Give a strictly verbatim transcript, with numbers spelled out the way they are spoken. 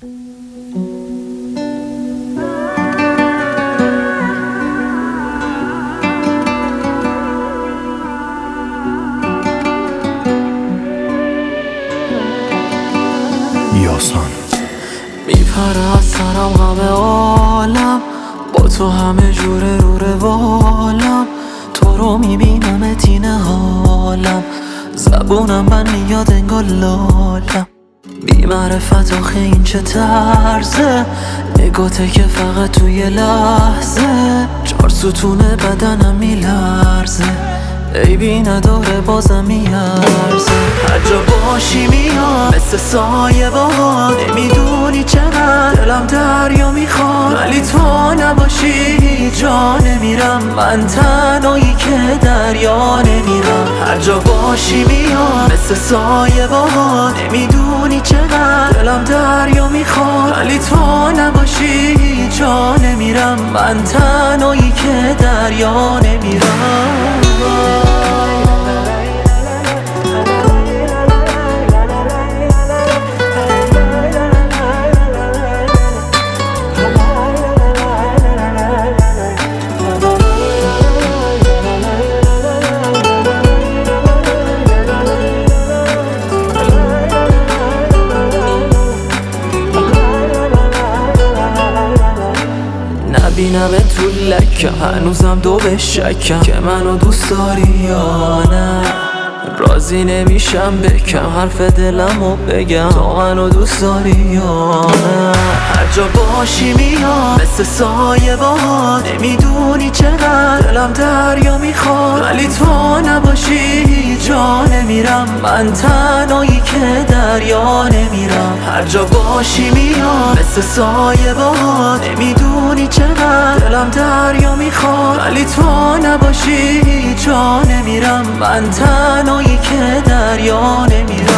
یاسان میپره از سرم غم عالم، با تو همه جوره رو روالم. تو رو میبینم تینه حالم، زبونم من میاد انگار لالم. بی معرفت آخه این چه طرزه، نگاته که فقط توی لحظه چار ستونه بدنم میلرزه. عیبی نداره بازم میارزه، هر جا باشی میاد مثل سایه باهات. نمیدونی چقدر دلم دریا میخواد، ولی تو نباشی جا نمیرم. من تنهایی که دریا نمیرم، هر جا باشی میاد مثل سایه باهات. نمیدونی چقدر دلم دریا میخواد، ولی تو نباشی جا نمیرم. من تنهایی که دریا نمیرم. نبینم تو لکم، هنوزم دو به شکم که منو دوست داری یا نه. راضی نمیشم بکم حرف دلمو بگم، تو منو دوست داری یا نه. هر جا باشی میاد مثل سایه باهات. نمیدونی چقدر دلم دریا میخواد، ولی تو نباشی جا نمیرم. من تنهایی که دریا نمیرم، هر جا باشی میاد مثل سایه باهات. نمیدونی چقدر دلم دریا میخواد، ولی تو نباشی جا نمیرم. من تنهایی که دریا نمیرم.